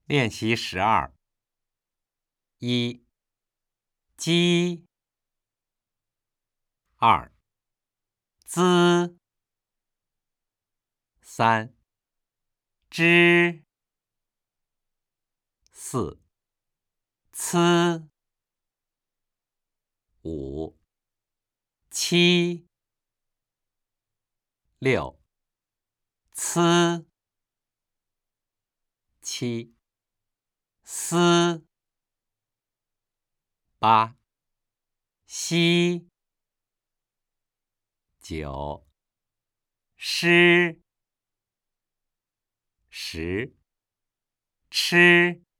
练习12。1. 鸡。2. 滋。3. 知。4. 呲。5. 七。6. 呲。7. 丝。8. 西。9. 诗。10. 吃。